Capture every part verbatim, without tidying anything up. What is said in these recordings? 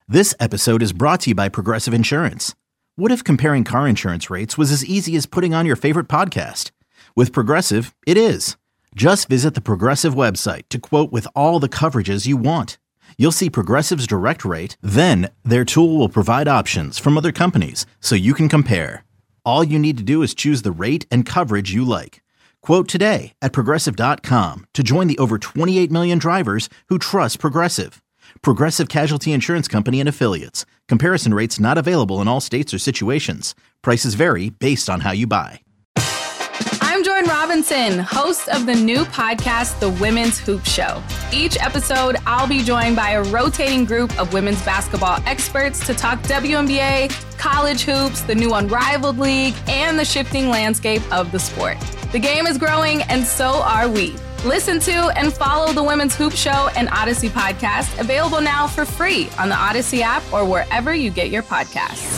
This episode is brought to you by Progressive Insurance. What if comparing car insurance rates was as easy as putting on your favorite podcast? With Progressive, it is. Just visit the Progressive website to quote with all the coverages you want. You'll see Progressive's direct rate, then their tool will provide options from other companies so you can compare. All you need to do is choose the rate and coverage you like. Quote today at progressive dot com to join the over twenty-eight million drivers who trust Progressive. Progressive Casualty Insurance Company and Affiliates. Comparison rates not available in all states or situations. Prices vary based on how you buy. I'm Jordan Robinson, host of the new podcast, The Women's Hoop Show. Each episode, I'll be joined by a rotating group of women's basketball experts to talk W N B A, college hoops, the new Unrivaled League, and the shifting landscape of the sport. The game is growing, and so are we. Listen to and follow the Women's Hoop Show and Odyssey podcast, available now for free on the Odyssey app or wherever you get your podcasts.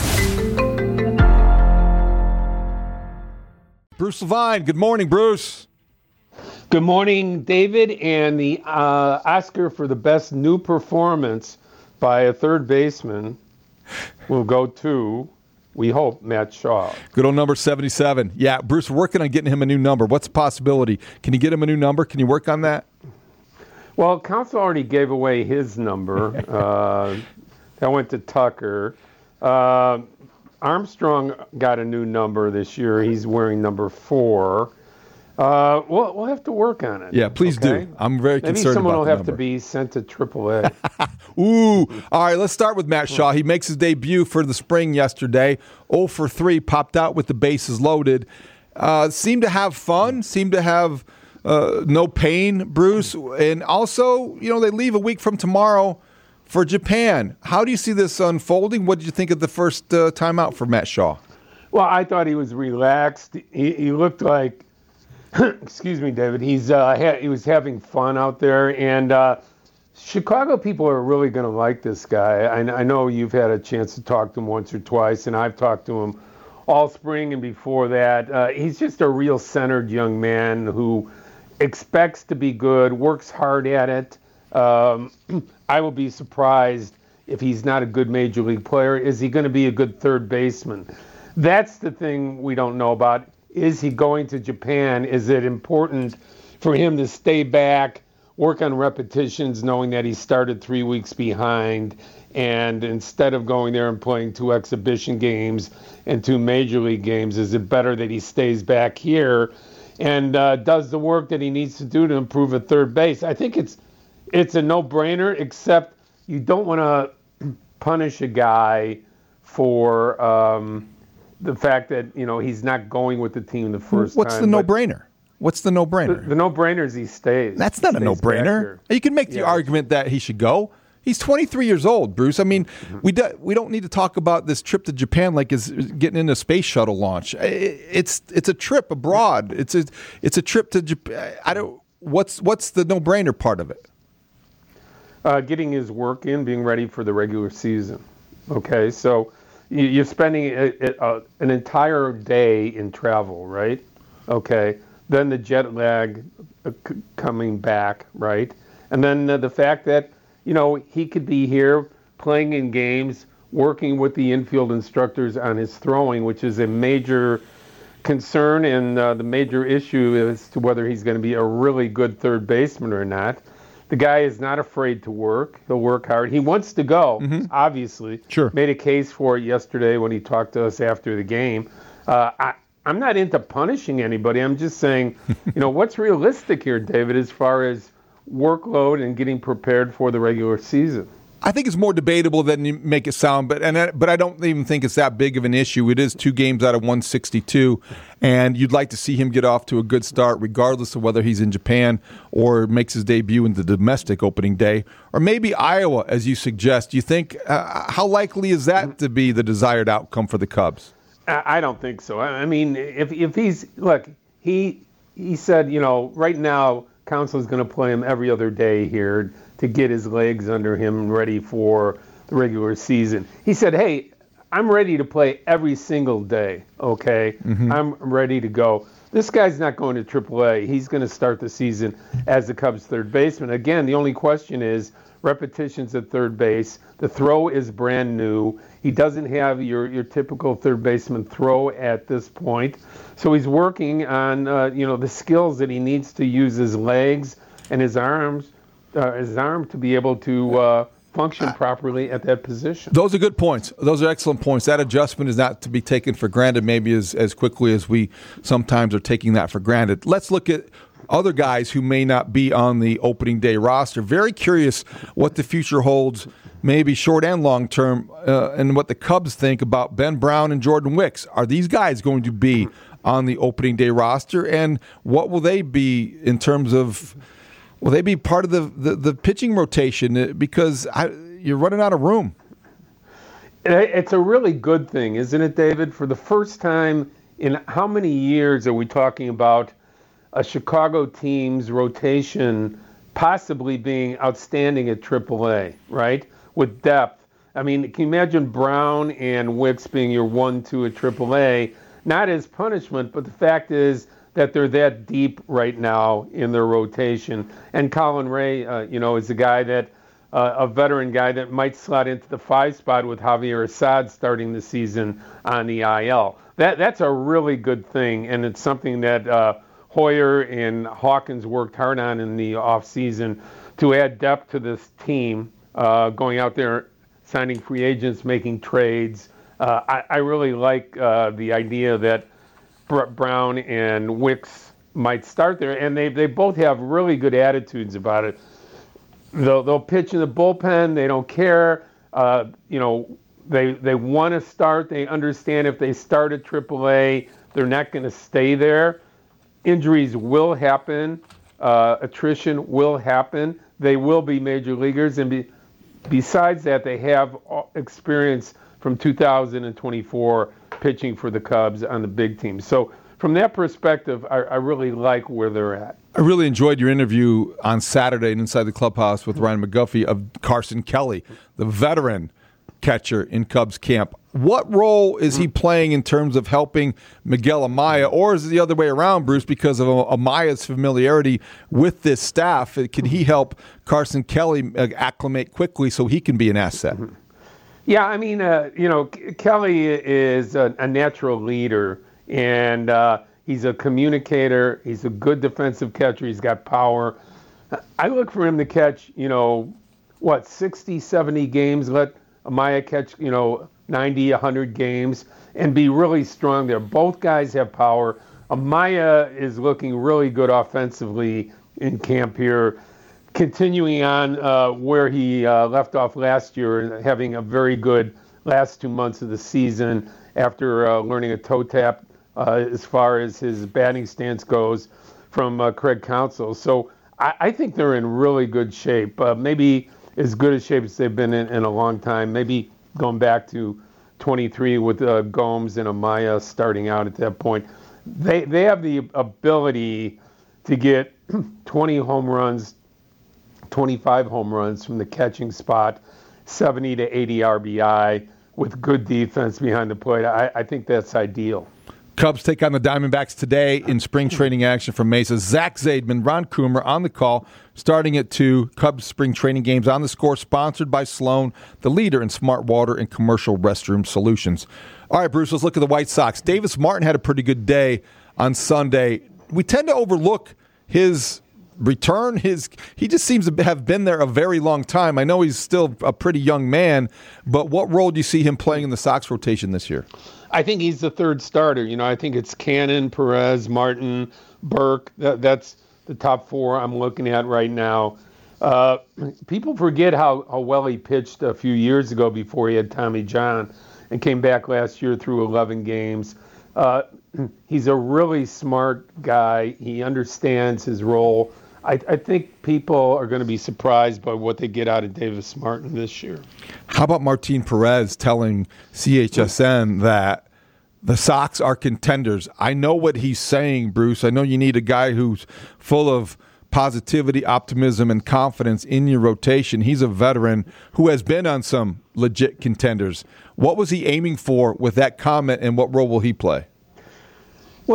Bruce Levine, good morning, Bruce. Good morning, David, and the uh, Oscar for the best new performance by a third baseman will go to, we hope, Matt Shaw. Good old number seventy-seven. Yeah, Bruce, we're working on getting him a new number. What's the possibility? Can you get him a new number? Can you work on that? Well, Council already gave away his number. uh, that went to Tucker. Uh, Armstrong got a new number this year. He's wearing number four. Uh, we'll, we'll have to work on it. Yeah, please okay? do. I'm very Maybe concerned about the someone will have number. to be sent to triple A. Ooh. All right, let's start with Matt Shaw. He makes his debut for the spring yesterday. oh for three, popped out with the bases loaded. Uh, seemed to have fun, seemed to have uh, no pain, Bruce. And also, you know, they leave a week from tomorrow for Japan. How do you see this unfolding? What did you think of the first uh, time out for Matt Shaw? Well, I thought he was relaxed. He, he looked like, excuse me, David, he's uh, ha- he was having fun out there. And uh, Chicago people are really going to like this guy. I, I know you've had a chance to talk to him once or twice, and I've talked to him all spring and before that. Uh, he's just a real centered young man who expects to be good, works hard at it. Um, I will be surprised if he's not a good major league player. Is he going to be a good third baseman? That's the thing we don't know about. Is he going to Japan? Is it important for him to stay back, work on repetitions, knowing that he started three weeks behind, and instead of going there and playing two exhibition games and two major league games, is it better that he stays back here and uh, does the work that he needs to do to improve at third base? I think it's It's a no-brainer, except you don't want to punish a guy for um, the fact that, you know, he's not going with the team the first What's time. What's the no-brainer? What's the no-brainer? The, the no-brainer is he stays. That's not He a stays no-brainer. You can make the Yeah. argument that he should go. He's twenty-three years old, Bruce. I mean, Mm-hmm. we do, we don't need to talk about this trip to Japan like it's getting into a space shuttle launch. It's it's a trip abroad. It's a it's a trip to Japan. I don't. What's what's the no-brainer part of it? Uh, getting his work in, being ready for the regular season. Okay, so you, you're spending a, a, an entire day in travel, right? Okay, then the jet lag uh, c- coming back, right? And then uh, the fact that, you know, he could be here playing in games, working with the infield instructors on his throwing, which is a major concern and uh, the major issue as to whether he's going to be a really good third baseman or not. The guy is not afraid to work. He'll work hard. He wants to go, mm-hmm. obviously. Sure. Made a case for it yesterday when he talked to us after the game. Uh, I, I'm not into punishing anybody. I'm just saying, you know, what's realistic here, David, as far as workload and getting prepared for the regular season? I think it's more debatable than you make it sound, but and I, but I don't even think it's that big of an issue. It is two games out of one sixty-two, and you'd like to see him get off to a good start, regardless of whether he's in Japan or makes his debut in the domestic opening day, or maybe Iowa, as you suggest. Do you think uh, how likely is that to be the desired outcome for the Cubs? I don't think so. I mean, if if he's look, he he said, you know, right now Council's going to play him every other day here to get his legs under him ready for the regular season. He said, hey, I'm ready to play every single day, okay? Mm-hmm. I'm ready to go. This guy's not going to triple A. He's going to start the season as the Cubs' third baseman. Again, the only question is repetitions at third base. The throw is brand new. He doesn't have your, your typical third baseman throw at this point. So he's working on uh, you know the skills that he needs to use his legs and his arms, uh, his arm to be able to uh, function properly at that position. Those are good points. Those are excellent points. That adjustment is not to be taken for granted maybe as, as quickly as we sometimes are taking that for granted. Let's look at other guys who may not be on the opening day roster. Very curious what the future holds, maybe short and long term, uh, and what the Cubs think about Ben Brown and Jordan Wicks. Are these guys going to be on the opening day roster, and what will they be in terms of, will they be part of the, the, the pitching rotation? Because I, you're running out of room. It's a really good thing, isn't it, David? For the first time in how many years are we talking about a Chicago team's rotation possibly being outstanding at triple A, right? With depth. I mean, can you imagine Brown and Wicks being your one two at triple A? Not as punishment, but the fact is that they're that deep right now in their rotation. And Colin Ray, uh, you know, is a guy that, uh, a veteran guy that might slot into the five spot with Javier Assad starting the season on the I L. That That's a really good thing, and it's something that uh, Hoyer and Hawkins worked hard on in the offseason to add depth to this team, uh, going out there, signing free agents, making trades. Uh, I, I really like uh, the idea that Br- Brown and Wicks might start there, and they they both have really good attitudes about it. They'll, they'll pitch in the bullpen. They don't care. Uh, you know, they they want to start. They understand if they start at triple A, they're not going to stay there. Injuries will happen. Uh, attrition will happen. They will be major leaguers. And be, besides that, they have experience from two thousand twenty-four pitching for the Cubs on the big team. So from that perspective, I, I really like where they're at. I really enjoyed your interview on Saturday in Inside the Clubhouse with Ryan McGuffey of Carson Kelly, the veteran catcher in Cubs camp. What role is he playing in terms of helping Miguel Amaya, or is it the other way around, Bruce, because of Amaya's familiarity with this staff? Can he help Carson Kelly acclimate quickly so he can be an asset? Yeah, I mean, uh, you know, Kelly is a, a natural leader, and uh, he's a communicator. He's a good defensive catcher. He's got power. I look for him to catch, you know, what, sixty, seventy games, let Amaya catch, you know, ninety, one hundred games, and be really strong there. Both guys have power. Amaya is looking really good offensively in camp here, continuing on uh, where he uh, left off last year, and having a very good last two months of the season after uh, learning a toe tap uh, as far as his batting stance goes from uh, Craig Counsell. So I, I think they're in really good shape, uh, maybe as good a shape as they've been in, in a long time, maybe going back to twenty-three with uh, Gomes and Amaya starting out at that point. They they have the ability to get twenty home runs, twenty-five home runs from the catching spot, seventy to eighty R B I with good defense behind the plate. I, I think that's ideal. Cubs take on the Diamondbacks today in spring training action from Mesa. Zach Zaidman, Ron Coomer on the call, starting at two. Cubs spring training games on the score, sponsored by Sloan, the leader in smart water and commercial restroom solutions. All right, Bruce, let's look at the White Sox. Davis Martin had a pretty good day on Sunday. We tend to overlook his return. His he just seems to have been there a very long time. I know he's still a pretty young man, but what role do you see him playing in the Sox rotation this year? I think he's the third starter. You know, I think it's Cannon, Perez, Martin, Burke. That, that's the top four I'm looking at right now. Uh, people forget how, how well he pitched a few years ago before he had Tommy John and came back last year through eleven games. Uh, he's a really smart guy. He understands his role. I, I think people are going to be surprised by what they get out of Davis Martin this year. How about Martin Perez telling C H S N that the Sox are contenders? I know what he's saying, Bruce. I know you need a guy who's full of positivity, optimism, and confidence in your rotation. He's a veteran who has been on some legit contenders. What was he aiming for with that comment, and what role will he play? Well,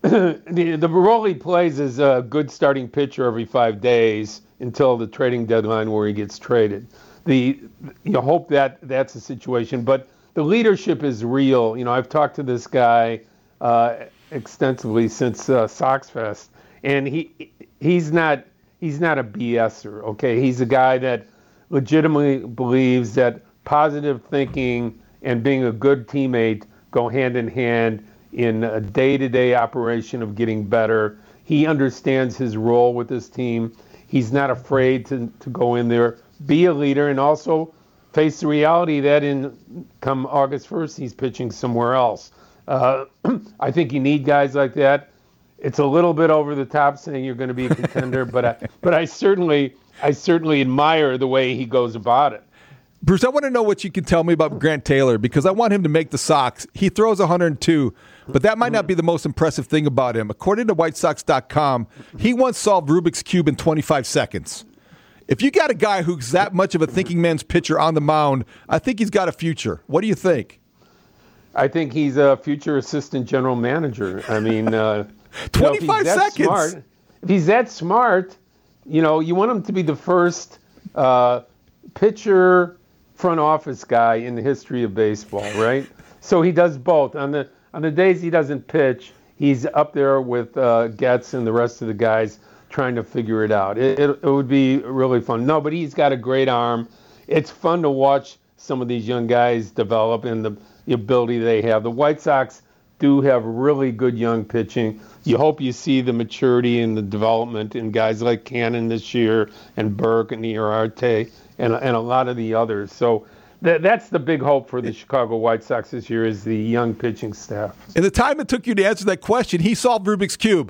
the, the role he plays is a good starting pitcher every five days until the trading deadline where he gets traded. The you hope that that's the situation, but the leadership is real. You know, I've talked to this guy uh, extensively since uh, Sox Fest, and he he's not he's not a BSer. Okay, he's a guy that legitimately believes that positive thinking and being a good teammate go hand in hand in a day-to-day operation of getting better. He understands his role with this team. He's not afraid to, to go in there, be a leader, and also face the reality that in come August first, he's pitching somewhere else. Uh, I think you need guys like that. It's a little bit over the top saying you're going to be a contender, but I, but I certainly I certainly admire the way he goes about it. Bruce, I want to know what you can tell me about Grant Taylor because I want him to make the Sox. He throws one hundred two, but that might not be the most impressive thing about him. According to White Sox dot com, he once solved Rubik's Cube in twenty-five seconds. If you got a guy who's that much of a thinking man's pitcher on the mound, I think he's got a future. What do you think? I think he's a future assistant general manager. I mean, uh, twenty-five you know, if seconds. Smart, if he's that smart, you know, you want him to be the first uh, pitcher front office guy in the history of baseball, right? So he does both. On the on the days he doesn't pitch, he's up there with uh, Getz and the rest of the guys trying to figure it out. It, it, it would be really fun. No, but he's got a great arm. It's fun to watch some of these young guys develop and the, the ability they have. The White Sox do have really good young pitching. You hope you see the maturity and the development in guys like Cannon this year and Burke and Iarte and, and a lot of the others. So th- that's the big hope for the Chicago White Sox this year is the young pitching staff. In the time it took you to answer that question, he solved Rubik's Cube.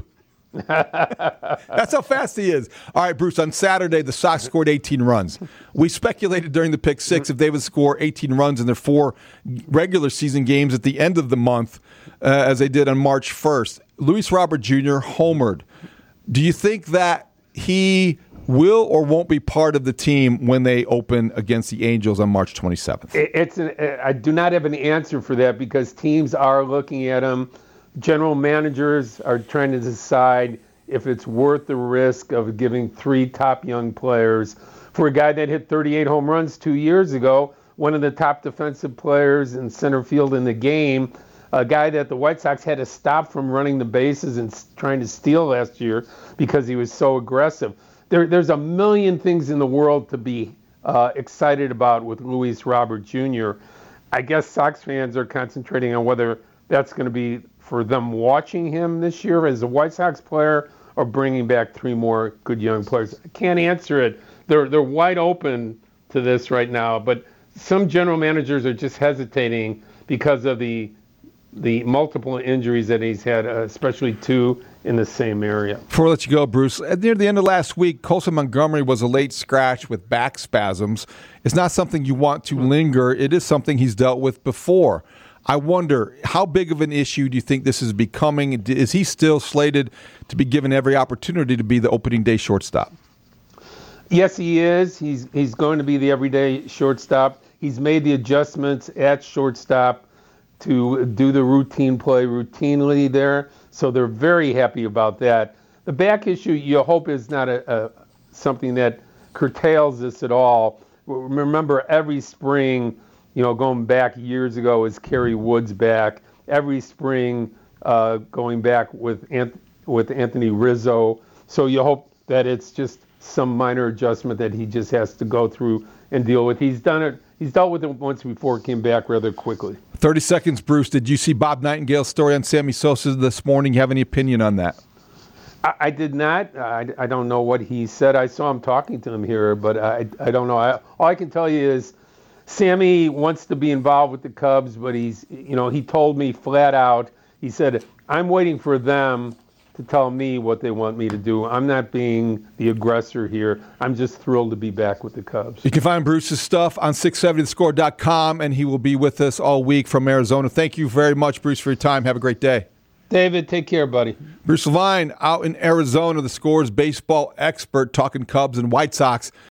That's how fast he is. All right, Bruce, on Saturday, the Sox scored eighteen runs. We speculated during the pick six if they would score eighteen runs in their four regular season games at the end of the month, uh, as they did on March first. Luis Robert Junior homered. Do you think that he will or won't be part of the team when they open against the Angels on March twenty-seventh? It's an, I do not have an answer for that because teams are looking at him. General managers are trying to decide if it's worth the risk of giving three top young players for a guy that hit thirty-eight home runs two years ago, one of the top defensive players in center field in the game, a guy that the White Sox had to stop from running the bases and trying to steal last year because he was so aggressive. There, there's a million things in the world to be uh, excited about with Luis Robert Junior I guess Sox fans are concentrating on whether that's going to be for them watching him this year as a White Sox player or bringing back three more good young players. I can't answer it. They're they're wide open to this right now, but some general managers are just hesitating because of the the multiple injuries that he's had, uh, especially two in the same area. Before I let you go, Bruce, near the end of last week, Colson Montgomery was a late scratch with back spasms. It's not something you want to linger. It is something he's dealt with before. I wonder, how big of an issue do you think this is becoming? Is he still slated to be given every opportunity to be the opening day shortstop? Yes, he is. He's he's going to be the everyday shortstop. He's made the adjustments at shortstop to do the routine play routinely there, so they're very happy about that. The back issue, you hope, is not a, a something that curtails this at all. Remember, every spring, you know, going back years ago is Kerry Wood's back. Every spring, uh, going back with Anth- with Anthony Rizzo. So you hope that it's just some minor adjustment that he just has to go through and deal with. He's done it. He's dealt with it once before, came back rather quickly. thirty seconds, Bruce. Did you see Bob Nightingale's story on Sammy Sosa this morning? You have any opinion on that? I, I did not. I, I don't know what he said. I saw him talking to him here, but I, I don't know. I, all I can tell you is Sammy wants to be involved with the Cubs, but he's, you know, he told me flat out, he said, I'm waiting for them to tell me what they want me to do. I'm not being the aggressor here. I'm just thrilled to be back with the Cubs. You can find Bruce's stuff on six seventy the score dot com, and he will be with us all week from Arizona. Thank you very much, Bruce, for your time. Have a great day. David, take care, buddy. Bruce Levine out in Arizona, the Score's baseball expert, talking Cubs and White Sox.